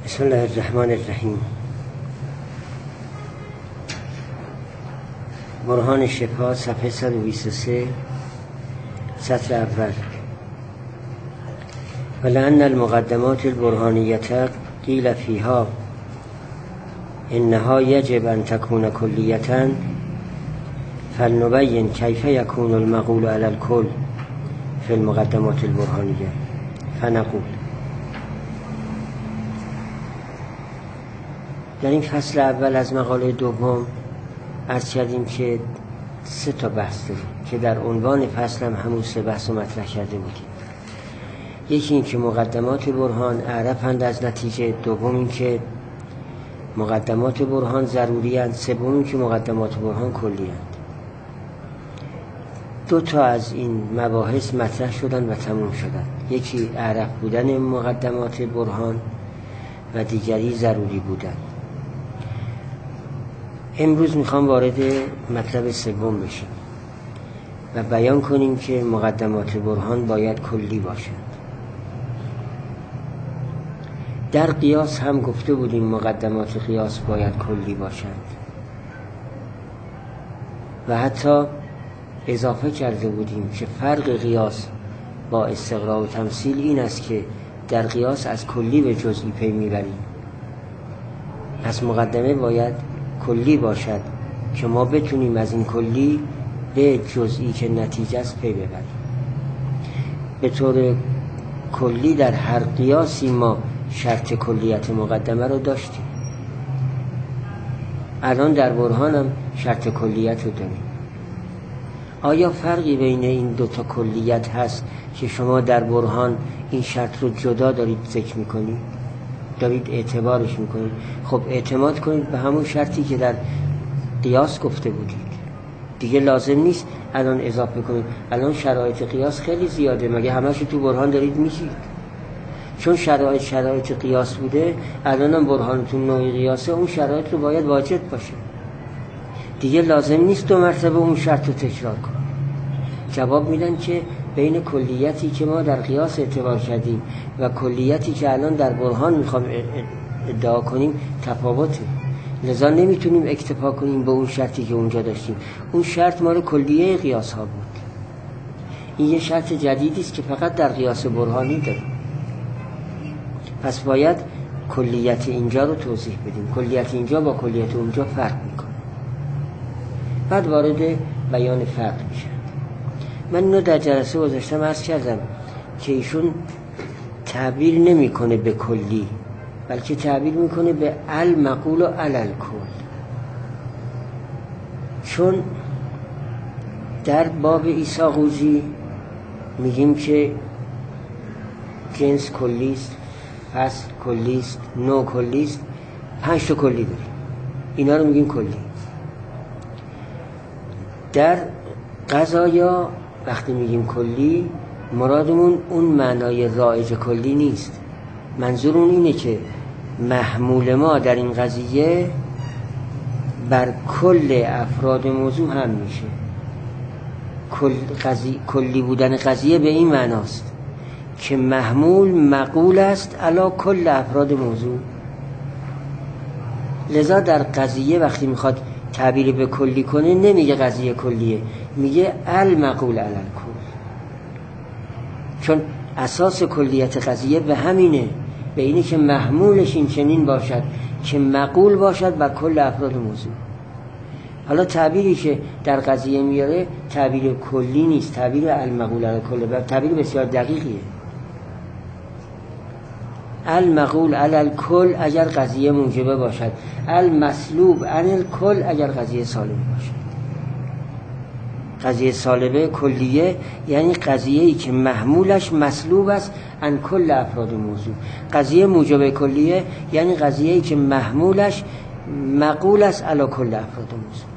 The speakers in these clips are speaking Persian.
بسم الله الرحمن الرحیم. برهان شفا صفحه 123 سطر اول. ولأن المقدمات البرهانیة قیل فیها انها یجب ان تكون کلیة فلنبین کیف یکون المقول علی الکل فی المقدمات البرهانیة فنقول. در این فصل اول از مقاله دوم عرض کردیم که 3 بحث داریم که در عنوان فصل هم همون 3 بحث رو مطرح کرده بودیم. یکی این که مقدمات برهان اعرفند از نتیجه، دوم این که مقدمات برهان ضروری اند، سوم این که مقدمات برهان کلی اند. 2 از این مباحث مطرح شدن و تموم شدن. یکی اعرف بودن مقدمات برهان و دیگری ضروری بودن. امروز میخوام وارد مطلب سوم بشیم و بیان کنیم که مقدمات برهان باید کلی باشند. در قیاس هم گفته بودیم مقدمات قیاس باید کلی باشند و حتی اضافه کرده بودیم که فرق قیاس با استقراء و تمثیل این است که در قیاس از کلی به جزئی پی میبریم. پس مقدمه باید کلی باشد که ما بتونیم از این کلی به جزئی که نتیجه است پی ببریم. به طور کلی در هر قیاسی ما شرط کلیت مقدمه رو داشتیم. الان در برهان هم شرط کلیت رو داریم. آیا فرقی بین این 2 کلیت هست که شما در برهان این شرط رو جدا دارید ذکر میکنید، دارید اعتبارش میکنید؟ خب اعتماد کنید به همون شرطی که در قیاس گفته بودید. دیگه لازم نیست الان اضافه کنید. الان شرایط قیاس خیلی زیاده، مگه همه‌شو تو برهان دارید میگید؟ چون شرایط قیاس بوده، الان هم برهانتون نوعی قیاسه، اون شرایط رو باید واجد باشه. دیگه لازم نیست 2 مرتبه اون شرط رو تکرار کنید. جواب میدن که بین کلیتی که ما در قیاس اعتبار کردیم و کلیتی که الان در برهان میخوام ادعا کنیم تفاوته. لذا نمیتونیم اکتفا کنیم به اون شرطی که اونجا داشتیم. اون شرط مال کلیه قیاس ها بود. این یه شرط جدیدی است که فقط در قیاس برهانی داریم. پس باید کلیت اینجا رو توضیح بدیم. کلیت اینجا با کلیت اونجا فرق میکنه. بعد وارد بیان فرق میشه. من اینو در جلسه گذاشتم عرض کردم که ایشون تعبیر نمیکنه به کلی، بلکه تعبیر میکنه به المقول و علل کل. چون در باب عیسی قوزی میگیم که جنس کلیست، فصل کلیست، نوع کلیست، 5 کلی داریم. اینا رو میگیم کلی. در قضایا وقتی میگیم کلی مرادمون اون معنای رایج کلی نیست. منظورمون اینه که محمول ما در این قضیه بر کل افراد موضوع هم میشه. کلی بودن قضیه به این معناست که محمول مقول است علی کل افراد موضوع. لذا در قضیه وقتی میخواد تعبیر به کلی کنه نمیگه قضیه کلیه، میگه المقول علی الکل. چون اساس کلیت قضیه به همینه، به اینه که محمولش این چنین باشد که مقول باشد بر کل افراد موضوع. حالا تعبیری که در قضیه میاره تعبیر کلی نیست، تعبیر المقول علی الکل، تعبیر بسیار دقیقیه. المقول علی الکل اگر قضیه موجبه باشد، المسلوب علی الکل اگر قضیه سالبه باشد. قضیه سالبه کلیه یعنی قضیه‌ای که محمولش مسلوب است عن کل افراد موضوع. قضیه موجبه کلیه یعنی قضیه‌ای که محمولش مقول است علی کل افراد موضوع.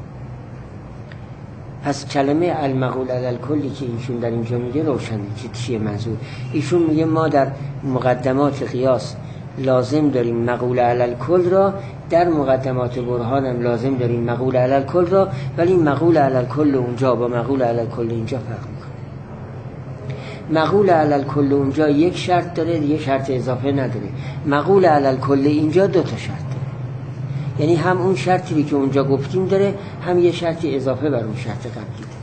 پس کلمه المقول علی الکلی که ایشون در اینجا میگه روشنه که چیه منظور. ایشون میگه ما در مقدمات قیاس لازم داریم مقول علی الکل را، در مقدمات برهان هم لازم داریم مقول علی الکل را، ولی مقول علی الکل اونجا با مقول علی الکل اینجا فرق میکنه. مقول علی الکل اونجا یک شرط داره، دیگه شرط اضافه نداره. مقول علی الکل اینجا 2 تا شرط داره، یعنی هم اون شرطی که اونجا گفتیم داره، هم یه شرطی اضافه بر اون شرط قبلی داره.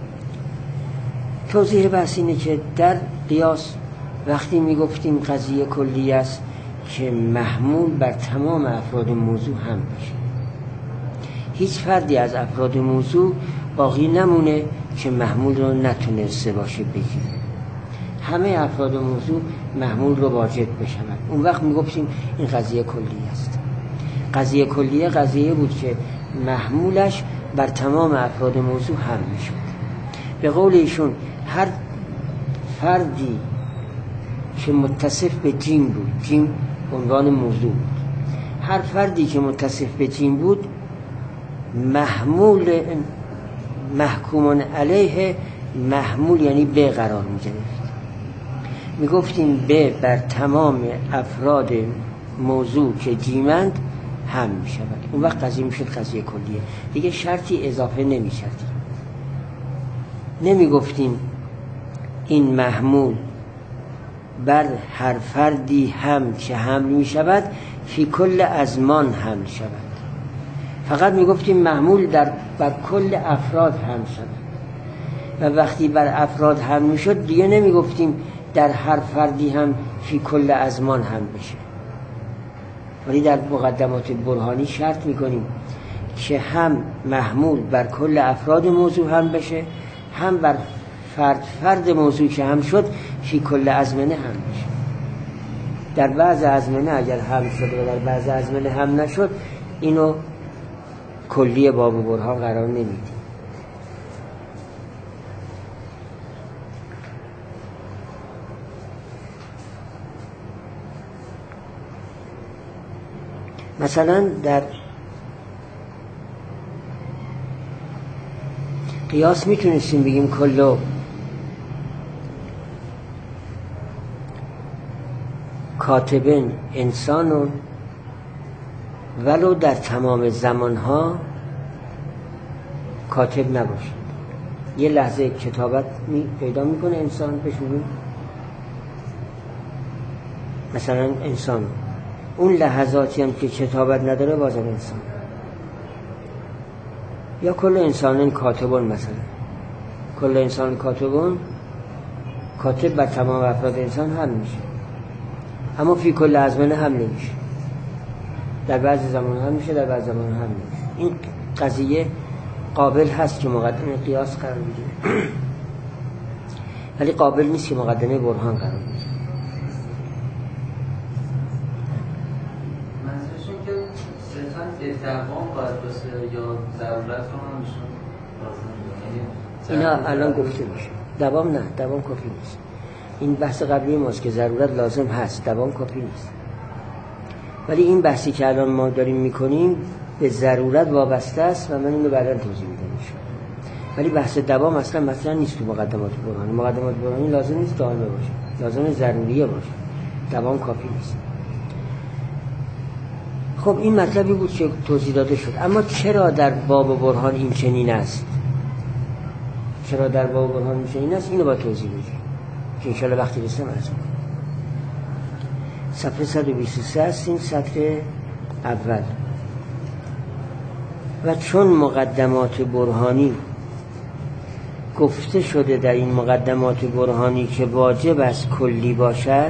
توضیح بحث اینه که در قیاس وقتی میگفتیم قضیه کلی است که محمول بر تمام افراد موضوع هم بشه، هیچ فردی از افراد موضوع باقی نمونه که محمول رو نتونسته باشه بگیره، همه افراد موضوع محمول رو واجد بشوند. اون وقت میگفتیم این قضیه کلی است. قضیه کلیه قضیه بود که محمولش بر تمام افراد موضوع هم میشد. به قول ایشون هر فردی که متصف به جیم بود، جیم عنوان موضوع بود، هر فردی که متصف به جیم بود محمول محکوم علیه محمول یعنی به قرار می گرفت. می گفتیم به بر تمام افراد موضوع که جیمند هم می شود. اون وقت قضیه می شد قضیه کلیه، دیگه شرطی اضافه نمی شدیم. نمی گفتیم این محمول بر هر فردی هم که حمل می شود فی کل ازمان حمل شود، فقط می گفتیم محمول بر کل افراد حمل شود. و وقتی بر افراد حمل می شد دیگه نمی گفتیم در هر فردی هم فی کل ازمان هم بشه، ولی در مقدمات برهانی شرط می کنیم که هم محمول بر کل افراد موضوع هم بشه، هم بر فرد موضوع که هم شد فی کل ازمنه هم بشه. در بعض ازمنه اگر هم شد و در بعض ازمنه هم نشد، اینو کلی باب برهان قرار نمیدیم. مثلا در قیاس میتونستیم بگیم کلو کاتبن انسانون ولو در تمام زمانها کاتب نباشد. یه لحظه کتابت پیدا میکنه انسان بشونیم، مثلا انسان اون لحظاتی هم که کتابت نداره بازم انسان. یا کل انسان کاتبون، مثلا کل انسان کاتبون، کاتب بر تمام افراد انسان هم میشه، اما فی کل ازمنه هم نمیشه. در بعضی زمان هم میشه، در بعضی زمان هم نمیشه. این قضیه قابل هست که مقدمه قیاس قرار بگیره، ولی قابل نیست که مقدمه برهان قرار بگیره. منظورشون که صرفاً دوام باید باشه یا ضرورت رو هم میشون اینا الان گفته میشه. دوام نه، دوام کافی نیست. این بحث قبلی ماست که ضرورت لازم هست، دوام کافی نیست. ولی این بحثی که الان ما داریم میکنیم به ضرورت وابسته است و من اینو بعداً توضیح میدم. ولی بحث دوام اصلا مثلا نیست تو مقدمات برهانی. مقدمات برهانی لازم نیست دائمه باشه، لازم ضروریه باشه، دوام کافی نیست. خب این مطلبی بود که توضیح داده شد. اما چرا در باب برهان این چنین است؟ چرا در باب برهان این چنین است؟ اینو با توضیح میدیم که انشاءالله وقتی رسم عرض میکنم. صفحه 123 است، این سطر اول. و چون مقدمات برهانی گفته شده در این مقدمات برهانی که واجب است کلی باشد،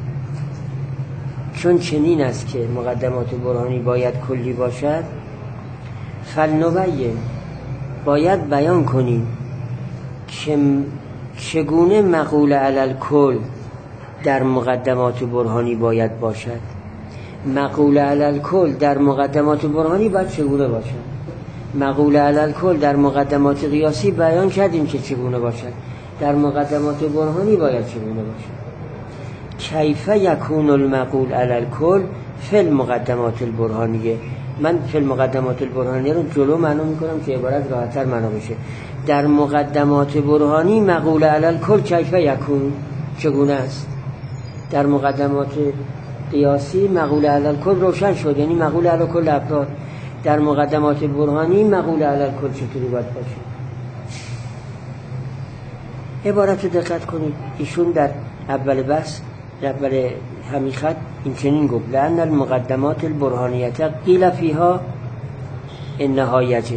چون چنین است که مقدمات برهانی باید کلی باشد، فلنبین باید بیان کنیم که چگونه مقول علی الکل در مقدمات برهانی باید باشد. مقول علی الکل در مقدمات برهانی باید چگونه باشد. مقول علی الکل در مقدمات قیاسی بیان کردیم که چگونه باشد، در مقدمات برهانی باید چگونه باشد. کیف یکون المقول علی الکل فی المقدمات البرهانیه. من فی المقدمات البرهانیه رو جلو معنا میکنم که عبارت راحت‌تر معنا بشه. در مقدمات برهانی مقول علی الکل کیف یکون چگونه است. در مقدمات قیاسی مقول علی الکل روشن شد، یعنی مقول علی کل افراد. در مقدمات برهانی مقول علی الکل چطوری باید باشه؟ عبارت رو دقت کنید. ایشون در اول بحث، اول همین خط این چنین گفت: لأن المقدمات البرهانیت قیل فیها انها یجب.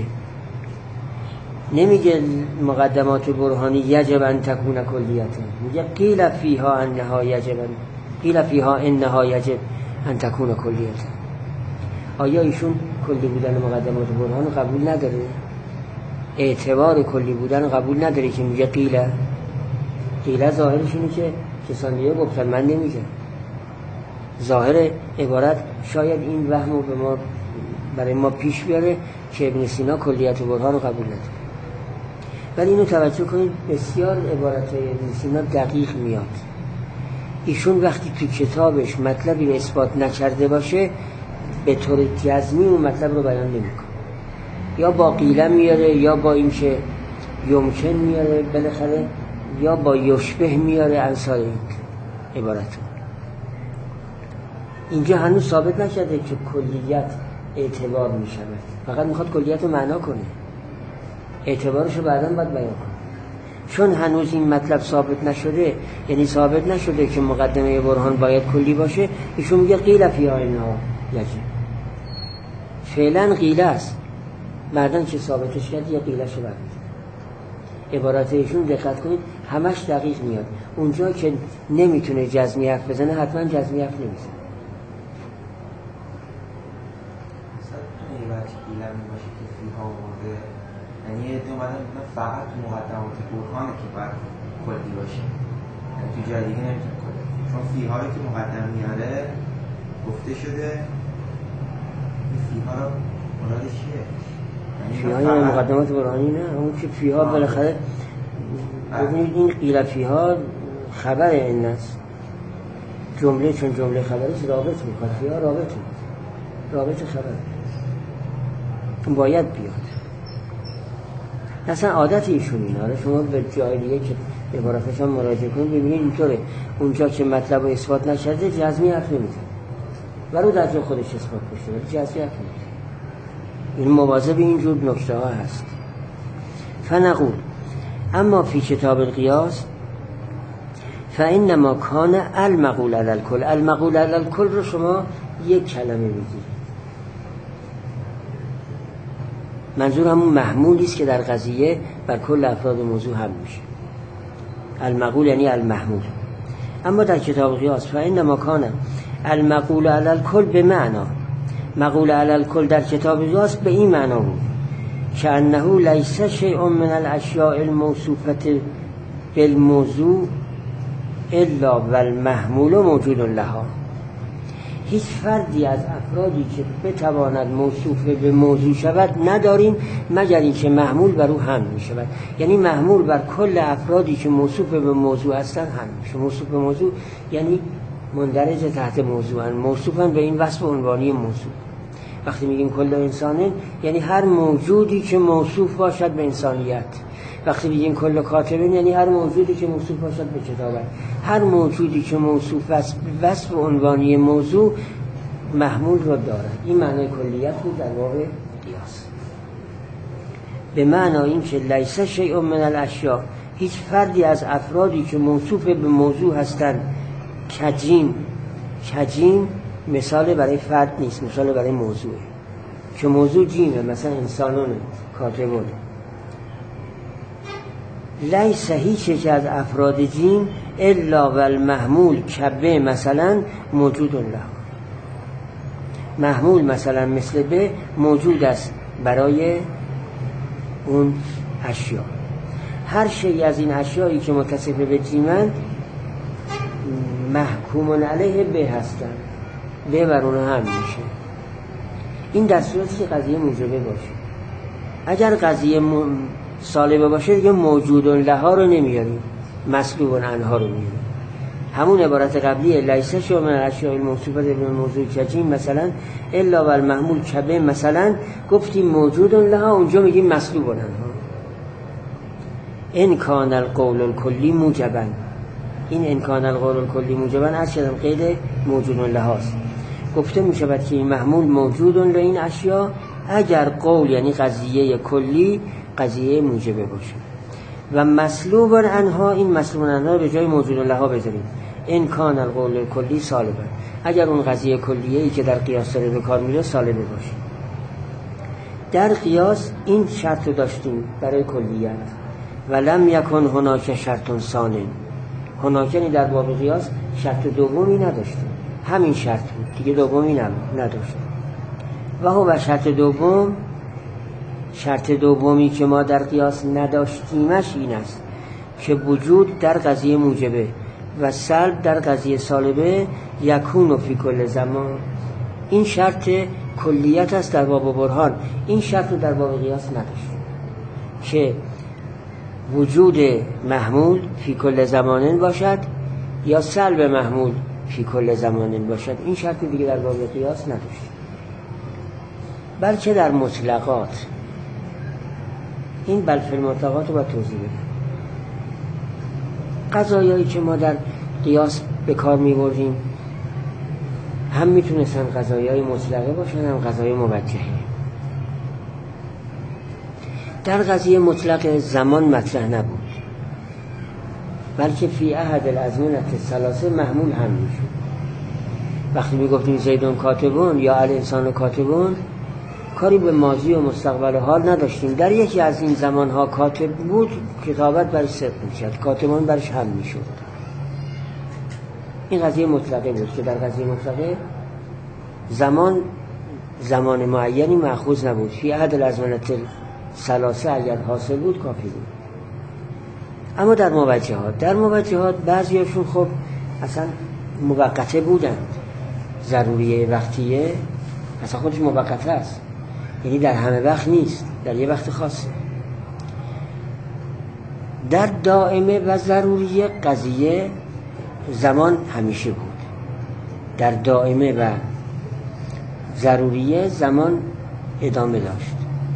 نمیگه مقدمات برهانی یجب ان تکون کلیتا، میگه قیل فیها انها یجب، قیل فیها انها یجب ان تکون کلیتا. آیا ایشون کلی بودن مقدمات برهان رو قبول نداره؟ اعتبار کلی بودن رو قبول نداره که میگه قیل ظاهرش اینه که کسان دیگه گفتن، من نمیگم. ظاهر عبارت شاید این وهمو به ما برای ما پیش بیاره که ابن سینا کلیت برهان رو قبول نداره. ولی اینو توجه کنید، بسیار عبارت ابن سینا دقیق میاد. ایشون وقتی تو کتابش مطلبی رو اثبات نکرده باشه، به طور جزمی اون مطلب رو بیان نمیکنه. یا با قیله میاره، یا با این که یمکن میاره بالاخره، یا با یشبه میاره انصار این عبارت. اینجا هنوز ثابت نشده که کلیت اعتبار میشود، فقط میخواد کلیت رو معنا کنه، اعتبارش رو بعداً باید بیان کنه. چون هنوز این مطلب ثابت نشده، یعنی ثابت نشده که مقدمه برهان باید کلی باشه، ایشون میگه قیل فیها انها یجب. فعلا قیل است، بعداً که ثابتش کرد یه قیلش رو برمید. عبارات ایشون دقت کنید همش دقیق میاد. اونجا که نمیتونه جزمی حرف بزنه حتما جزمی حرف نمیزنه. یعنی فقط مقدمات برهانه که باید کلی باشه، یعنی تو جای دیگه نمیتونه کلی، چون فیها رو که مقدم میاره گفته شده این فیها رو مرادش چیه؟ فیها یعنی مقدمات برهانی نه، اون که فیها بالاخره ببینید این قیل فیها خبر این است، جمله چون جمله خبرش رابط میکنه، فیها رابط خبر باید بیاد. اصلا عادت ایشون اینه. شما به جای دیگه که عبارتش هم مراجعه کنید ببینید اینطوره، اونجا که مطلب رو اثبات نشده جزمی حرف نمیزنه، ولو در جای خودش اثبات بشه ولی جزمی حرف نمیزنه. این مواظب اینجور نکته ها هست. فنقول اما فی کتاب القیاس فانما کان المقول علی الکل. المقول علی الکل رو شما یک کلمه میگید، منظور همون محمولی است که در قضیه بر کل افراد موضوع هم میشه. المقول یعنی المحمول. اما در کتاب قیاس فانما کان المقول علی الکل به معنا، مقول علی الکل در کتاب قیاس به این معنا بود که انه لیس شیء من الاشیاء الموصوفه بالموضوع الا والمحمول موجود لها. هیچ فردی از افرادی که بتواند موصوف به موضوع شود نداریم مگر اینکه محمول بر او حمل می شود. یعنی محمول بر کل افرادی که موصوف به موضوع هستند حمل میشه. موصوف به موضوع یعنی مندرج تحت موضوعن، موصوفن به این وصف عنوانی موضوع. وقتی میگیم کل انسانه یعنی هر موجودی که موصوف باشد به انسانیت. وقتی میگیم کل کاتبین یعنی هر موجودی که موصوف باشد به کتابت. هر موجودی که موصوف وصف عنوانی موضوع محمول را دارد. این معنای کلیت بود در واقع قیاس. به معنای این که لیس شیء من الاشیاء، هیچ فردی از افرادی که موصوف به موضوع هستند کجیم مثال برای فرد نیست، مثال برای موضوعه که موضوع جیمه، مثلا انسانون کاتبون. لیس هیچ یک از افراد جیم الا والمحمول کبه مثلا موجود له. محمول مثلا مثل به موجود است برای اون اشیا. هر شی از این اشیایی که متصف به جیمن محکوم علیه به هستن، به بر اونها هم میشه. این در صورتی که قضیه موجبه باشه. اگر قضیه سالبه باشه دیگه موجود لها رو نمیاریم، مسلوب عنها رو میاریم. همون عبارت قبلیه لیس شیء من الاشیاء الموصوفه بالموضوع کجیم مثلا الا والمحمول کبه مثلا، گفتیم موجود لها، اونجا میگیم مسلوب عنها. ان کان القول الکلی موجبا، این ان کان القول الکلی موجبا از شدم قید موجود لهاست. گفته میشود که این محمول موجود له این اشیا اگر قول یعنی قضیه کلی قضیه موجبه باشه. و مسلوب عنها، این مسلوب عنها به جای موجود لها بذاریم. ان کان القول کلی سالبا، اگر اون قضیه کلیه‌ای که در قیاس داره به کار میره سالبه باشه. در قیاس این شرط رو داشتیم برای کلیت، ولم یکن هناک شرط ثانی. هناک یعنی در باب قیاس شرط دومی نداشتیم، همین شرط بود دیگه، دومی نداشتیم. و هو شرط دوم، شرط دومی که ما در قیاس نداشتیمش این است که وجود در قضیه موجبه و سلب در قضیه سالبه یکون فی کل زمان. این شرط کلیت است در باب برهان. این شرط رو در باب قیاس نداشتیم که وجود محمول فی کل زمانن باشد یا سلب محمول فی کل زمانن باشد. این شرط دیگه در باب قیاس نداشتیم، بلکه در مطلقات. این بلفل مطلقات رو باید توضیح بدیم. قضایایی که ما در قیاس به کار می بردیم هم میتونستن قضایای مطلقه باشن هم قضای موجهه. در قضیه مطلق زمان مطرح نبود، بلکه فی احد الازمنه الثلاثه محمول هم میشد. وقتی میگفتیم زیدون کاتبون یا الانسان کاتبون، کاری به ماضی و مستقبل حال نداشتیم. در یکی از این زمانها کاتب بود، کتابت برش صدق میشد، کاتبون برش هم میشد. این قضیه مطلقه بود که در قضیه مطلقه زمان معینی مأخوذ نبود. فی احد الازمنه الثلاثه اگر حاصل بود کافی بود. اما در موجهات بعضیاشون خب اصلا موقته بودند. ضروریه وقتیه اصلا خودش موقته است، یعنی در همه وقت نیست، در یه وقت خاصه. در دائمه و ضروریه قضیه زمان همیشه بود. در دائمه و ضروریه زمان ادامه داشت.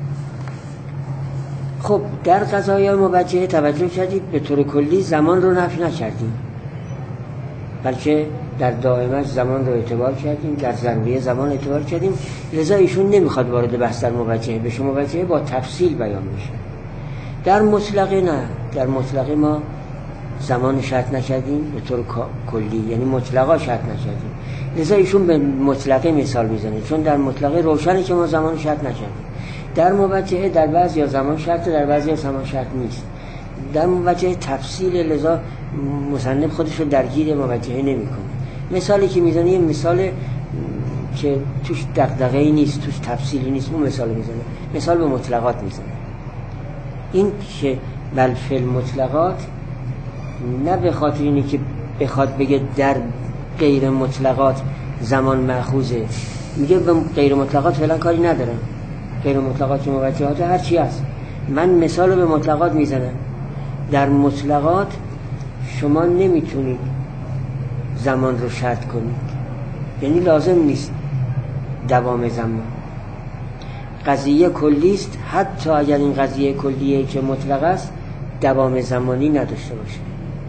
خب در قضایای موجهه توجه کردید به طور کلی زمان رو نفی نکردیم، بلکه در دائمه زمان رو اعتبار کردیم، در ضروریه زمان اعتبار کردیم. لذا ایشون نمیخواد وارد بحث در موجهه بشه. موجهه با تفصیل بیان میشه. در مطلقه نه، در مطلقه ما زمان شرط نکردیم به طور کلی، یعنی مطلقا شرط نکردیم. لذا ایشون به مطلقه مثال میزنه، چون در مطلقه روشنه که ما زمان شرط نکردیم. در موجهه در بعضی زمان شرط، در بعضی زمان شرط نیست. در موجهه تفصیل، لذا مصنف خودش رو درگیر موجهه نمیکنه. مثالی که میزنه یه مثال که توش دغدغه‌ای نیست، توش تفصیلی نیست، اون مثال میزنه. مثال به مطلقات میزنه. این که بل فی المطلقات، نه به خاطر اینی که بخواد بگه در غیر مطلقات زمان مأخوذه، میگه به غیر مطلقات فعلا کاری ندارم. غیر مطلقات که موجهات هر چی هست. من مثال به مطلقات میزنم. در مطلقات شما نمیتونید زمان رو شرط کنید، یعنی لازم نیست دوام زمان. قضیه کلیست، حتی اگر این قضیه کلیه که مطلق است دوام زمانی نداشته باشه،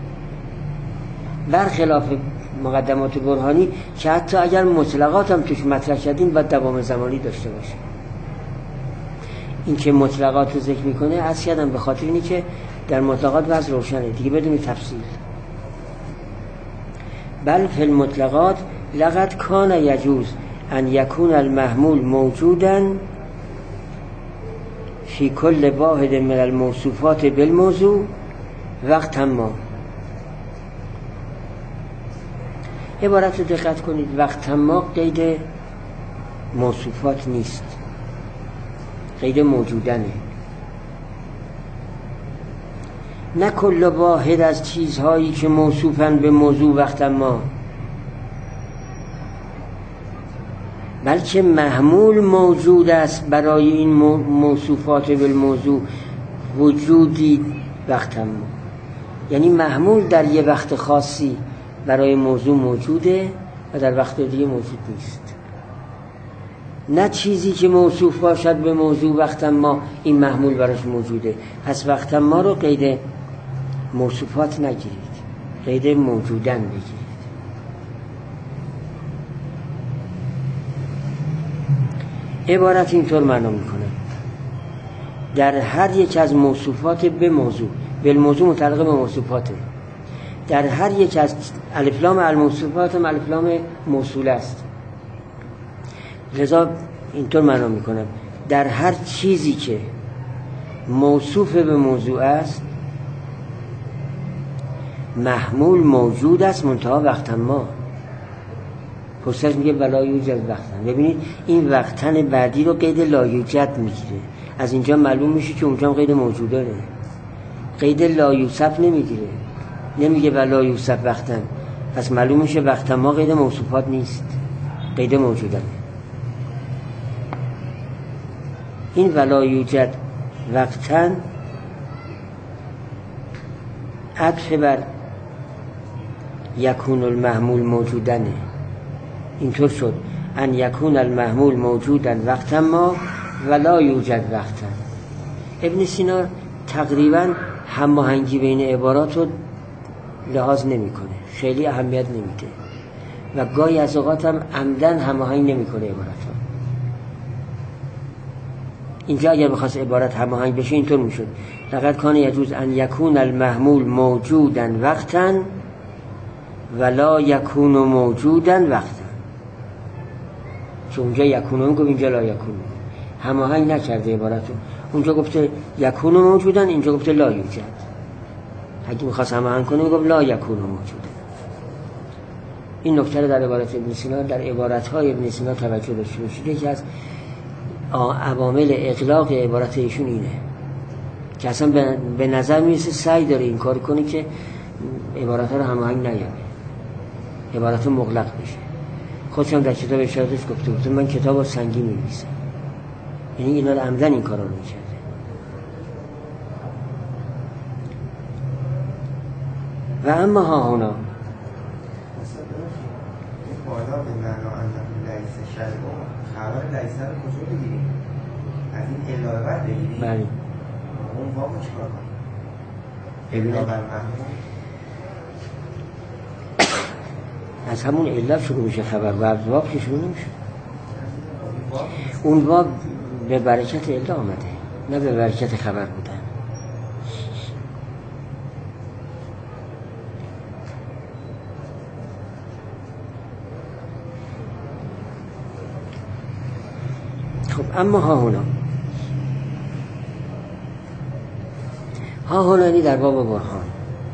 برخلاف مقدمات برهانی که حتی اگر مطلقات هم توش مطرح کردیم باید دوام زمانی داشته باشه. این که مطلقات رو ذکر میکنه از کردم به خاطر اینی که در مطلقات وضع روشنه دیگه بدون تفصیل. بل فی المطلقات لقد کان یجوز ان یکون المحمول موجودا فی کل واحد من الموصوفات بالموضوع وقت ما. عبارت رو دقت کنید، وقت ما قید موصوفات نیست، قید موجودنه. نه کل واحد از چیزهایی که موصوفن به موضوع وقت ما، بلکه محمول موجود است برای این موصوفات بالموضوع وجودی وقت ما. یعنی محمول در یه وقت خاصی برای موضوع موجوده و در وقت دیگه موجود نیست. نه چیزی که موصوف باشد به موضوع وقت ما این محمول براش موجوده. پس وقت ما رو قید موصوفات نگیرید، قید موجودن بگیرید. عبارت اینطور معنا میکنه: در هر یک از موصوفات به موضوع، بالموضوع متعلق به موصوفاته. در هر یک از الف لام الموصوفات هم الف لام موصول است. لذا اینطور معنا میکنم در هر چیزی که موصوف به موضوع است محمول موجود است، منتها وقتا ما پرسش میگه ولا یوجد وقتن. ببینید این وقتن بعدی رو قید لا یوجد میگیره. از اینجا معلوم میشه که اونجا هم قید موجود داره، قید لا یوصف نمیگیره، نمیگه ولا یوصف وقتن. پس معلوم میشه وقتا ما قید موصوفات نیست، قید موجودن. این ولا یوجد وقتن عطف بر یکون المحمول موجودنه. اینطور شد ان یکون المحمول موجودن وقتا ما ولا یوجد وقتا. ابن سینا تقریبا هماهنگی بین عبارات رو لحاظ نمیکنه، خیلی اهمیت نمیده و گاهی از اوقات هم عمدن هماهنگ نمیکنه عبارات ها. اینجا اگر بخواست عبارت هماهنگ بشه اینطور میشد لقد کان یجوز ان یکون المحمول موجودا وقتا ولا یکون موجودا وقتا. چون اونجا یکونو گفت اینجا لا یکونو، هماهنگ نکرده عبارتو. اونجا گفته یکونو موجودن، اینجا گفته لا یوجد. اگه میخواست هماهنگ کنه میگفت لا یکونو موجودن. این نکته رو در عبارت ابن سینا، در عبارت‌های ابن سینا توجه داشته باشید. یکی از عوامل اغلاق عبارت ایشون اینه که اصلا به نظر میرسه سعی داره این کار کنه که عبارت‌ها رو هماهنگ نیاره، عبارت مغلق بشه. خودش هم در کتاب اشاراتش گفته من کتاب رو سنگین می‌نویسم، یعنی اینا رو عمدن این کارا رو می‌کرده. و اما ها هنا بالا به معنا انه لیس شیء خبر لیس رو کجا بگیریم؟ از این الا بعد بگیریم؟ بله. اون واقع چیکار کنیم؟ الا بر محمول از همون علت شروع میشه خبر و از واقع که شروع نمیشه. اون واقع به برکت علت آمده، نه به برکت خبر بودن. خب اما ها هنا یعنی در باب برهان.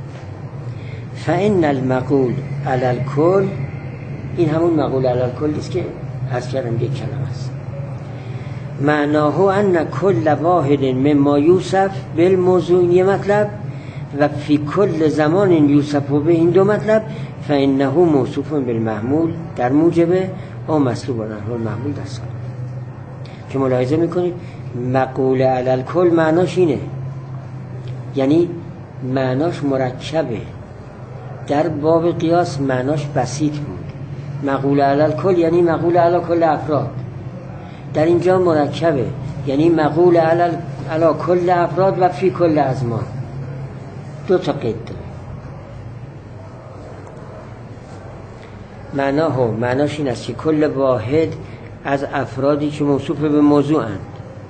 فإن المقول علی الکل، این همون مقول علی الکل است که عرض کردم یک کلمه است. معناه ان کل واحد مما یوصف بالموضوع، یه مطلب، و فی کل زمان یوصف به این دو مطلب، فإنه موصوف بالمحمول در موجب او مسلوب نحو المحمول دست کنید. که ملاحظه میکنید مقول علی الکل معناش اینه، یعنی معناش مرکبه. در باب قیاس معناش بسیط بود، مقول علی الکل یعنی مقول علی کل افراد. در اینجا مرکبه، یعنی مقول علی کل افراد و فی کل ازمان. دو تا قید داره. معناش این است که کل واحد از افرادی که موصوف به موضوع اند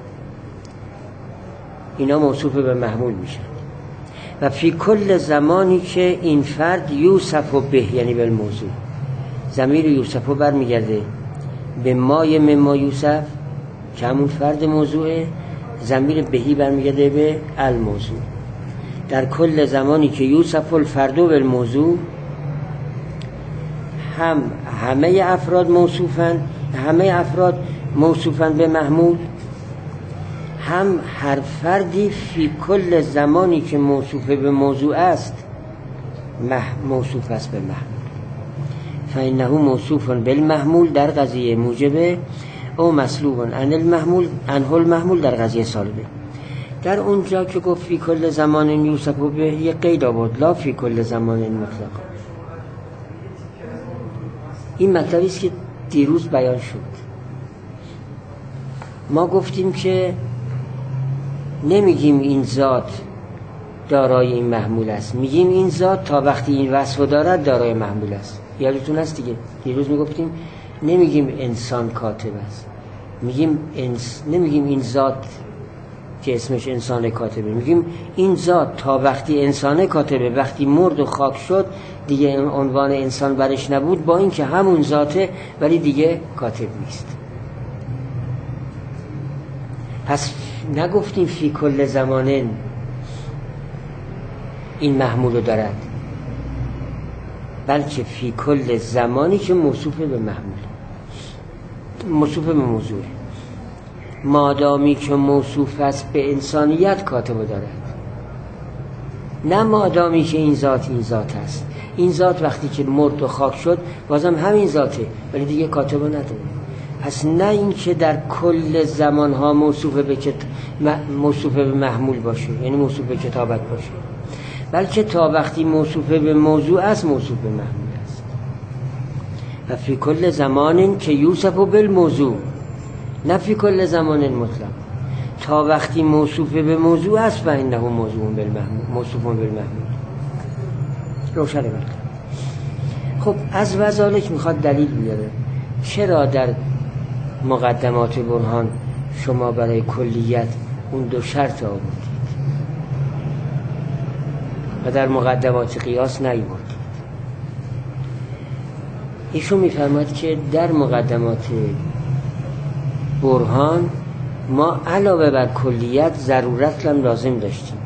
اینا موصوف به محمول میشن، و فی کل زمانی که این فرد یوصف به یعنی به موضوع، ضمیر یوصف برمیگرده به مای مما یوصف که همون فرد موضوعه، ضمیر بهی برمیگرده به الموضوع. در کل زمانی که یوصف الفردو به موضوع، هم همه افراد موصوفن، همه افراد موصوفن به محمول، هم هر فردی فی کل زمانی که موصوف به موضوع است موصوف است به محمول. فإنه موصوف بالمحمول در قضیه موجبه او مسلوب عن المحمول عنه المحمول در قضیه سالبه. در اونجا که گفت فی کل زمان یوصف به، یک قید آورد لا فی کل زمان مطلق. این مطلبی است که دیروز بیان شد. ما گفتیم که نمیگیم این ذات دارای این محمول است، میگیم این ذات تا وقتی این وصف دارد دارای محمول است. یادتون هست دیگه دیروز میگفتیم نمیگیم انسان کاتب است، نمیگیم این ذات که اسمش انسان کاتبه. میگیم این ذات تا وقتی انسان کاتبه، وقتی مرد و خاک شد دیگه عنوان انسان برش نبود، با اینکه همون ذاته ولی دیگه کاتب نیست. پس نگفتیم فی کل زمانن این محمول رو دارد، بلکه فی کل زمانی که موصوف به محمول، موصوف به موضوع، مادامی که موصوف است به انسانیت کاتبه دارد، نه مادامی که این ذات است. این ذات وقتی که مرد و خاک شد بازم همین ذاته ولی دیگه کاتبه نداره. پس نه این که در کل زمانها موصوف به محمول باشه، یعنی موصوف به کتابت باشه، بلکه تا وقتی موصوف به موضوع است موصوف به محمول است. و فی کل زمان که یوصف بالموضوع، نه فی کل زمان مطلق. تا وقتی موصوف به موضوع است و انه موضوع بالمحمول، موصوف بالمحمول. روشن بلکه. خب از وذالک میخواد دلیل بیاره چرا در مقدمات برهان شما برای کلیت اون دو شرط آوردید و در مقدمات قیاس نیاوردید. ایشون میفرماید که در مقدمات برهان ما علاوه بر کلیت ضرورت هم لازم داشتیم.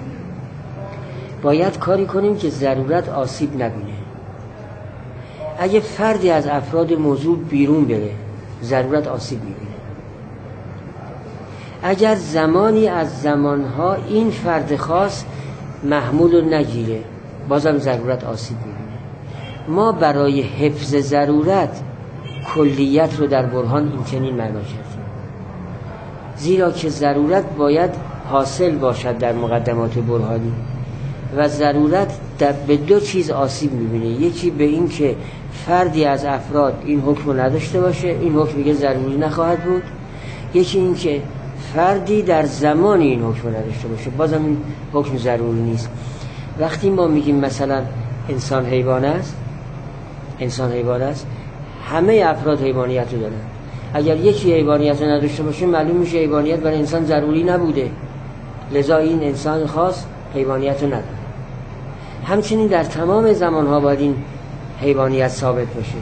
باید کاری کنیم که ضرورت آسیب نبینه. اگه فردی از افراد موضوع بیرون بره ضرورت آسیب میبینه. اگر زمانی از زمانها این فرد خاص محمول رو نگیره بازم ضرورت آسیب میبینه. ما برای حفظ ضرورت کلیت رو در برهان این چنین معنا کردیم، زیرا که ضرورت باید حاصل باشد در مقدمات برهانی و ضرورت به دو چیز آسیب میبینه. یکی به این که فردی از افراد این حکم رو نداشته باشه، این حکم دیگه ضروری نخواهد بود. یکی این که فردی در زمان این حکم رو نداشته باشه بازم این حکم ضروری نیست. وقتی ما میگیم مثلا انسان حیوان است، همه افراد حیوانیت رو دارن. اگر یکی حیوانیت رو نداشته باشه معلوم میشه حیوانیت برای انسان ضروری نبوده، لذا این انسان خاص حیوانیت رو نداره. همچنین در تمام زمانها باید این حیوانیت ثابت باشه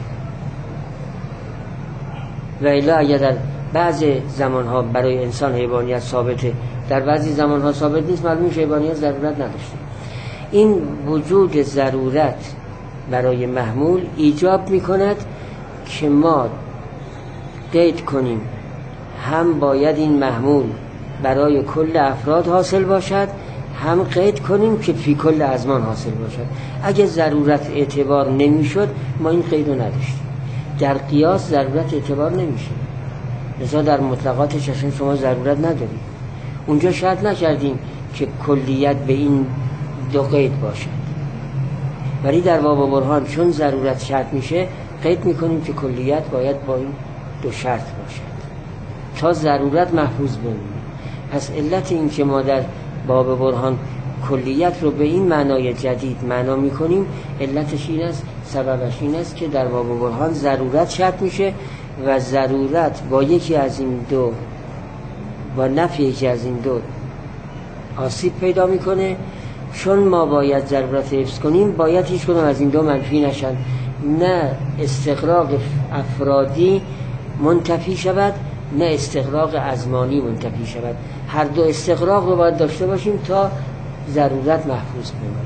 و الا اگر در بعض زمانها برای انسان حیوانیت ثابته در بعضی زمانها ثابت نیست معلوم میشه حیوانیت ضرورت نداشته. این وجود ضرورت برای محمول ایجاب میکند که ما قید کنیم هم باید این محمول برای کل افراد حاصل باشد، هم قید کنیم که فی کل ازمان حاصل باشد. اگه ضرورت اعتبار نمیشد ما این قید رو نداشتیم. در قیاس ضرورت اعتبار نمیشه، لذا در مطلقات ششم شما ضرورت ندارید. اونجا شرط نکردیم که کلیت به این دو قید باشد، ولی در باب برهان چون ضرورت شرط میشه قید میکنیم که کلیت باید با این دو شرط باشد تا ضرورت محفوظ بمونه. پس علت این که ما در باب برهان کلیت رو به این معنای جدید معنا میکنیم علتش این است، سببش این است که در باب برهان ضرورت شرط میشه و ضرورت با یکی از این دو، با نفی یکی از این دو آسیب پیدا میکنه. چون ما باید ضرورت حفظ کنیم باید هیچ کدوم از این دو منفی نشن، نه استغراق افرادی منتفی شود نه استغراق ازمانی منتفی شود. هر دو استغراق رو باید داشته باشیم تا ضرورت محفوظ بماند.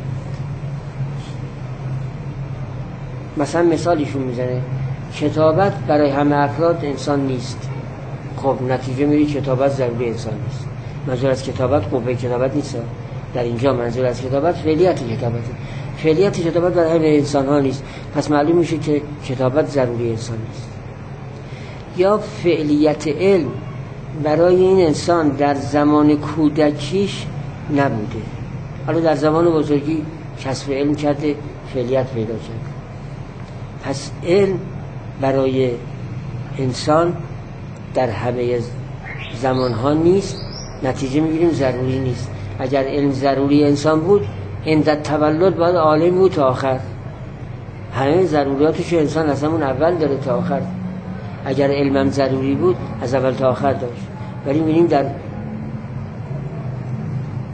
مثلا مثالیشون میزنه کتابت برای همه افراد انسان نیست. خب نتیجه میری کتابت ضروری انسان نیست. منظور از کتابت قوه کتابت نیست. در اینجا منظور از کتابت فعلیت کتابت. فعلیت کتابت برای همه انسان ها نیست، پس معلوم میشه که کتابت ضروری انسان نیست. یا فعلیت علم برای این انسان در زمان کودکیش نبوده، حالا در زمان بزرگی کسب علم کرده فعلیت پیدا کرده. پس علم برای انسان در همه زمانها نیست، نتیجه میگیریم ضروری نیست. اگر علم ضروری انسان بود عند تولد باید عالم بود تا آخر، همه ضروریاتش انسان از همون اول داره تا آخر. اگر علمم ضروری بود از اول تا آخر داشت، ولی می‌بینیم در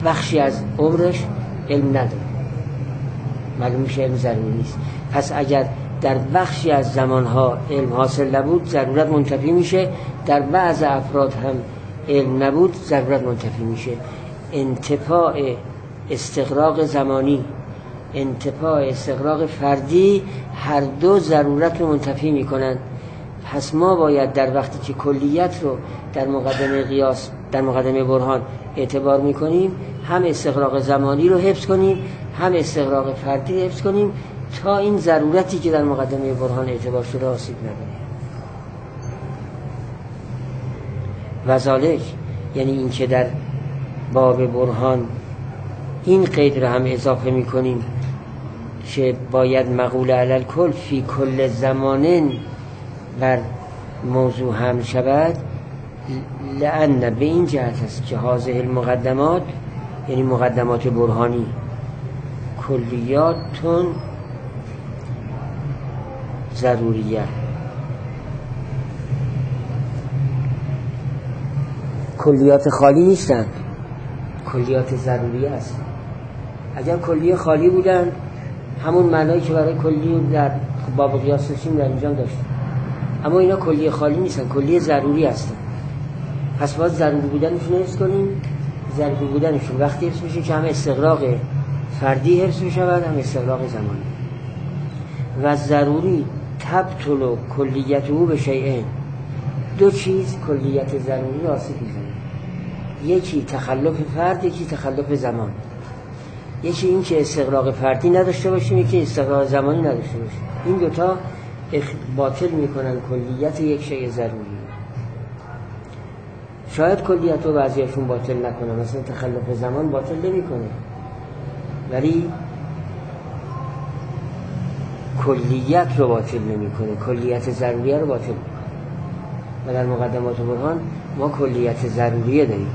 بخشی از عمرش علم نداره، معلوم میشه علم ضروری نیست. پس اگر در بخشی از زمانها علم حاصل نبود ضرورت منتفی میشه، در بعض افراد هم علم نبود ضرورت منتفی میشه. انتفاع استغراق زمانی، انتفاع استغراق فردی، هر دو ضرورت رو منتفی میکنن. پس ما باید در وقتی که کلیت رو در مقدمه قیاس، در مقدمه برهان اعتبار میکنیم، هم استغراق زمانی رو حفظ کنیم، هم استغراق فردی رو حفظ کنیم، تا این ضرورتی که در مقدمه برهان اعتبار شده آسیب نبینه. وذالک یعنی این که در باب برهان این قید رو هم اضافه میکنیم که باید مقول علی الکل فی کل زمانن بر موضوع هم شود، لأن به این جهت است که هذه المقدمات یعنی مقدمات برهانی کلیاتون ضروریه، کلیات خالی نیستند، کلیات ضروری است. اگر کلیه خالی بودن همون معنایی که برای کلیه در باب قیاس داشتیم در اینجا داشتیم، اما اینا کلیه خالی نیستن، کلیه ضروری هستن. پس باید ضروری بودنشون حفظ کنیم. ضروری بودنشون وقتی حفظ میشه که هم استغراق فردی حفظ میشه و هم استغراق زمانی. و ضروری تبطل کلیته به شیئین، دو چیز کلیت ضروری آسیب میزنه، یکی تخلف فرد، یکی تخلف زمان. یکی این که استغراق فردی نداشته باشیم، یکی استغراق زمانی نداشته باشیم. این دوتا باطل میکنن کلیت یک شیء ضروری. شاید کلیت رو بعضیاشون باطل نکنه، مثلا تخلف زمان باطل نمیکنه، ولی کلیت رو باطل نمیکنه، کلیت ضروریه رو باطل میکنه. و در مقدمات برهان ما کلیت ضروریه داریم،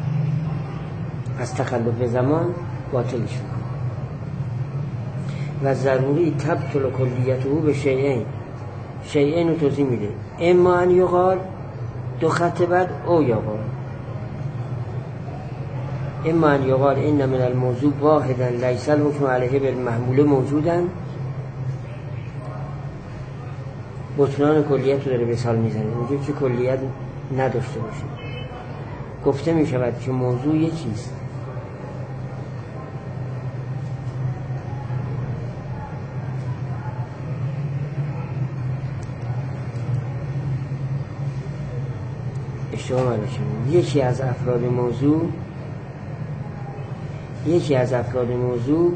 از تخلف زمان باطلش میکنه. و ضروری تبطل کلیته به شیئین، شیئین رو توضیح میده، اما ان یقال دو خط بعد او یقال، اما ان یقال ان من الموضوع واحدا لیس الحکم علیه بالمحمول موجودا. بطلان کلیت رو داره مثال میزنه، اونجا که کلیت نداشته باشه. گفته میشود که موضوع یک چیز یکی از افراد موضوع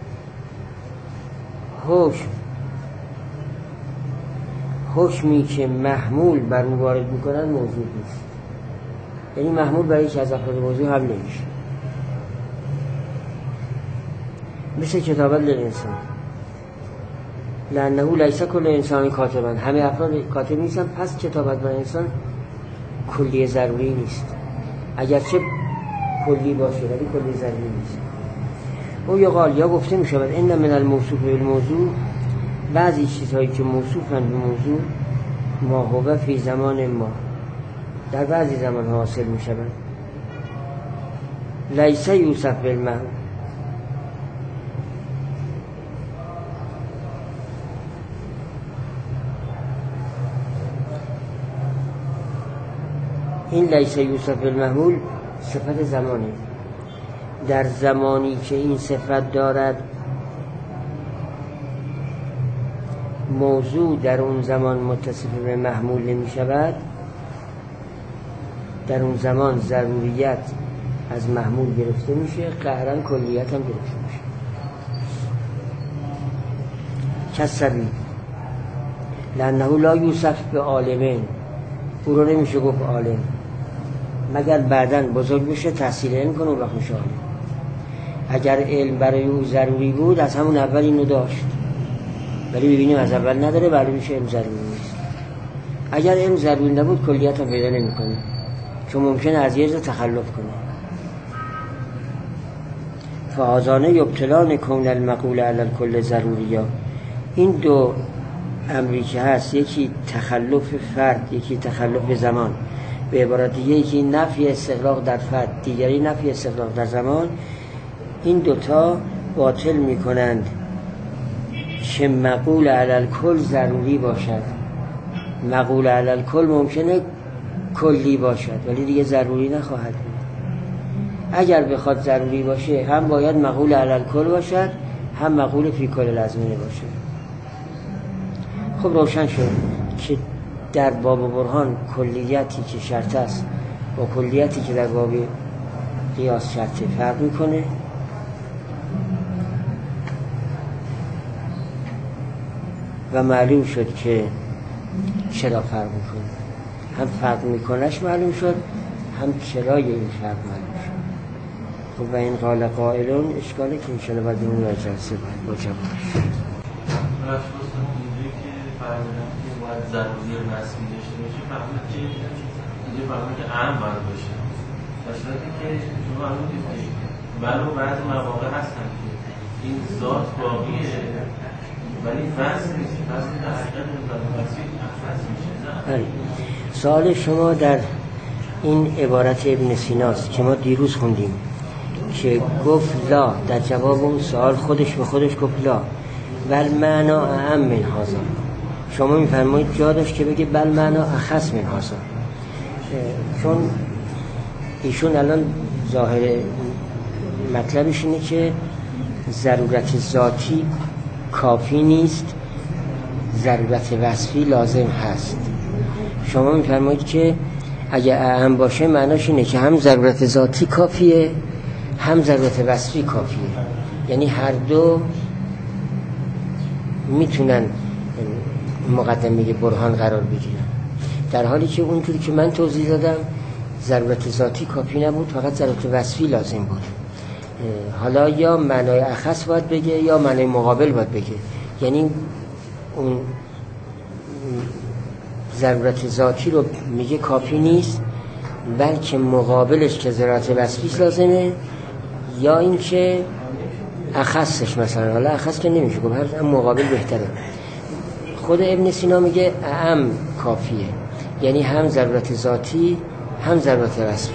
حکمی که محمول بر اون وارد میکنن موضوع نیست، یعنی محمول برای یکی از افراد موضوع هم نمیشه. مثل کتابت للانسان، لانه لیس کل انسان کاتبا، همه افراد کاتب نیستن، پس کتابت بر انسان کلی ضروری نیست، اگرچه کلی باشه ولی کلی ضروری نیست. او یقال یا گفته می شود ان من الموصوف بالموضوع، بعضی چیزهایی که موصوفن به موضوع ما هو فی زمان ما، در بعضی زمان ها حاصل می شود، لیس یوصف بالمحمول، این لیس یوصف بالمحمول صفت زمانه، در زمانی که این صفت دارد موضوع در اون زمان متصف به محمول نمی شود، در اون زمان ضروریت از محمول گرفته میشه، قهرن کلیت هم گرفته میشه. کسبی لانه لا یوصف به عالمین، او رو نمیشه گفت عالم مگر بعداً بزرگ بشه تحصیل علم کنه و وقت میشه عالم. اگر علم برای او ضروری بود از همون اول اینو داشت، ولی ببینیم از اول نداره، برای میشه علم ضروری نیست. اگر علم ضروری نبود کلیت هم پیدا نمی کنه، چون ممکنه از یه جا تخلف کنه. فآذانه یبطلان کون المقول علی الکل ضروریه، این دو امری که هست، یکی تخلف فرد یکی تخلف زمان، به عبارت دیگه یکی نفی استغراق در فرد، دیگری نفی استغراق در زمان، این دوتا باطل میکنند که مقول علی الکل ضروری باشد. مقول علی الکل ممکنه کلی باشد ولی دیگه ضروری نخواهد بود. اگر بخواد ضروری باشه هم باید مقول علی الکل باشد هم مقول فی کل الازمنه باشد. خب روشن شد که در باب برهان کلیتی که شرط است با کلیتی که در باب قیاس شرطه فرق میکنه. و معلوم شد که چرا فرق میکنه، هم فرق میکنهش معلوم شد هم چرای این فرق معلوم شد. خب و این قال قائلون اشکاله که انشاءالله باید اون را جلسه با جوابش فرمودن که باید ضروری رسمی داشته باشه، فرمود که اینجا فرمود که اهم باید باشه. در صورتی که شما فرمودید که ولو بعضی مواقع هستن که این ذات باقیه ولی فصل نیست، فصل در حقیقت فصل میشه. سوال شما در این عبارت ابن سیناست که ما دیروز خوندیم که گفت لا، در جواب اون سوال خودش به خودش گفت لا بل معنا اعم من هذا. شما میفرمایید جا داشت که بگه بل معنا اخص من هذا، چون ایشون الان ظاهر مطلبش اینه که ضرورت ذاتی کافی نیست، ضرورت وصفی لازم هست. شما میفرمایید که اگه اعم باشه معناش اینه که هم ضرورت ذاتی کافیه هم ضرورت وصفی کافیه، یعنی هر دو میتونن مقدمه برهان قرار بگیرن، در حالی که اونجوری که من توضیح دادم ضرورت ذاتی کافی نبود، فقط ضرورت وصفی لازم بود. حالا یا معنای اخص باید بگه یا معنای مقابل باید بگه، یعنی اون ضرورت ذاتی رو میگه کافی نیست بلکه مقابلش که ضرورت وصفی لازمه، یا این که اخصش مثلا، حالا اخص که نمیشه گفت، هر مقابل بهتره. خود ابن سینا میگه اعم کافیه، یعنی هم ضرورت ذاتی هم ضرورت وصفی.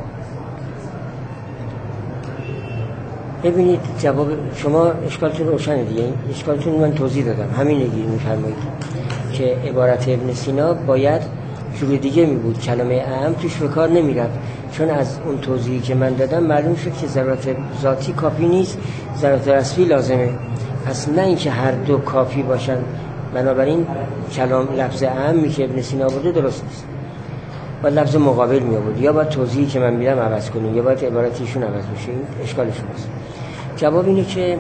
ببینید جواب شما اشکالتون روشنه دیگه، اشکالتون من توضیح دادم، همین دیگه میفرمایید که عبارت ابن سینا باید جور دیگه می بود، کلمه اعم توش به کار نمی رفت، چون از اون توضیحی که من دادم معلوم شد که ضرورت ذاتی کافی نیست، ضرورت وصفی لازمه. پس نه اینکه هر دو کافی باشن، بنابراین کلام لفظ اعمی که ابن سینا آورده درست نیست، باید لفظ مقابل می آورد، یا باید توضیحی که من میدم عوض کنیم یا باید عبارتیشون عوض بشه. این اشکال شماست. جواب اینه که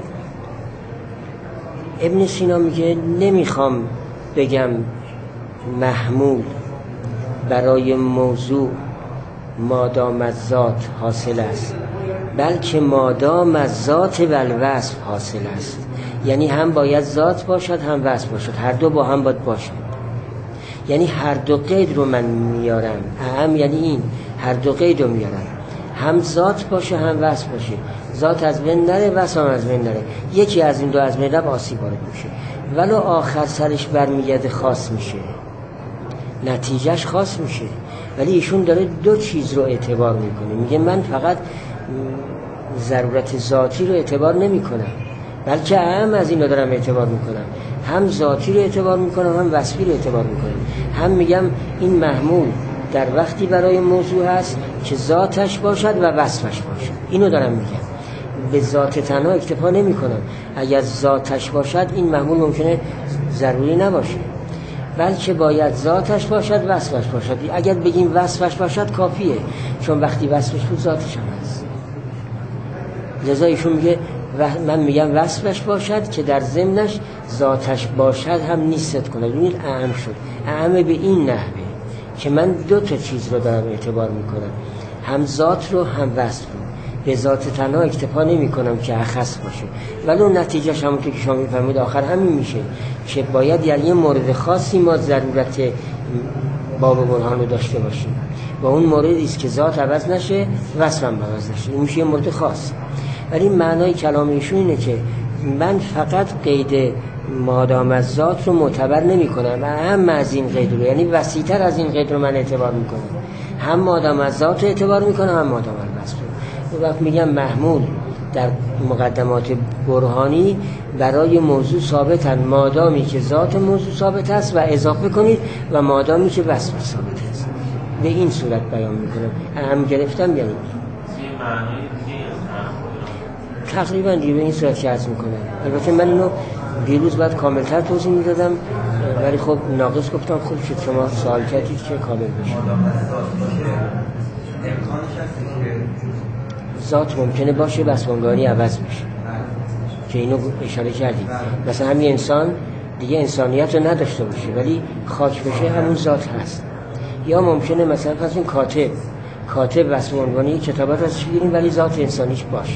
ابن سینا میگه نمیخوام بگم محمول برای موضوع مادام از ذات حاصل است، بلکه مادام از ذات و الوصف حاصل است. یعنی هم باید ذات باشد هم وصف باشد، هر دو با هم باید باشد. یعنی هر دو قید رو من میارم، اهم یعنی این هر دو قید رو میارم، هم ذات باشه هم وصف باشه، ذات از بین نره وصف هم از بین نره، یکی از این دو از بین رفت آسیب وارد میشه، ولو آخر سرش برمیگرده خاص میشه، نتیجهش خاص میشه. ولی ایشون داره دو چیز رو اعتبار میکنه، میگه من فقط ضرورت ذاتی رو اعتبار نمیکنم بلکه هم از این رو دارم اعتبار میکنم، هم ذاتی رو اعتبار میکنم هم وصفی رو اعتبار میکنم. هم میگم این محمول در وقتی برای موضوع هست که ذاتش باشد و وصفش باشد، اینو دارم میگم. به ذات تنها اکتفا نمی کنم، اگر ذاتش باشد این محمول ممکنه ضروری نباشه، بلکه باید ذاتش باشد وصفش باشد. اگر بگیم وصفش باشد کافیه، چون وقتی وصفش بود ذاتش هم هست. لذا ایشون میگه من میگم وصفش باشد که در ضمنش ذاتش باشد هم نیست کنه. ببینید اعم شد، اعم به این نحوه که من دو تا چیز رو دارم اعتبار میکنم، هم ذات رو هم وصف رو. به ذات تنها اکتفا نمی کنم که اخص باشه، ولی اون نتیجهش همونطور که شما میفهمید آخر همین میشه که باید یعنی یه مورد خاصی ما ضرورت باب برهان رو داشته باشیم و اون موردی است که ذات عوض نشه وصف هم عوض نشه، این میشه یه مورد خاص. ولی معنای کلام ایشون اینه که من فقط قید مادام از ذات رو معتبر نمی کنم و هم از این قید رو، یعنی وسیع‌تر از این قید رو من اعتبار می کنم، هم مادام از ذات رو اعتبار می کنم هم مادام الوصف رو. وقت میگم محمول در مقدمات برهانی برای موضوع ثابتن مادامی که ذات موضوع ثابت است و اضافه کنید و مادامی که وصف ثابت است. به این صورت بیان میکنم. اهم گرفتم یعنی تقریبا دیگه به این صورت که عرض میکنم. البته من اینو دیروز بعد کاملتر توضیح میدادم ولی خب ناقص گفتم خوب شد شما سوال کردید که کامل بشه. ذات ممکنه باشه بس عنوانی عوض بشه که اینو اشاره کردیم. مثلا همین انسان دیگه انسانیت رو نداشته باشه ولی خاک بشه همون ذات هست. یا ممکنه مثلا پس این کاتب بس عنوانی کتابت ازش بگیریم ولی ذات انسانیش باشه.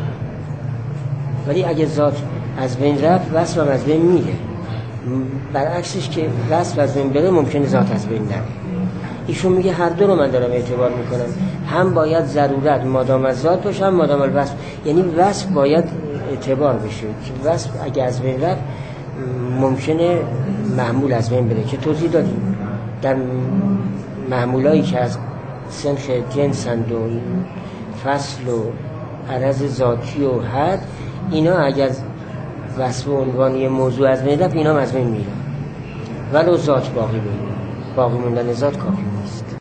ولی اگه ذات از بین رفت وصف هم از بین میره. برعکسش که وصف از بین بره ممکنه ذات از بین نره. ایشون میگه هر دو رو من دارم اعتبار میکنم، هم باید ضرورت مادام از ذات باشه هم مادام الوصف، یعنی وصف باید اعتبار بشه. وصف اگه از بین رفت ممکنه محمول از بین بره که توضیح دادیم. در محمولایی که از سنخ جنسند و فصل و عرض ذاتی و حد، اینا اگر وصف و عنوانی موضوع از بین رفت اینا هم از بین میره ولو ذات باقی موندن ذات کافی.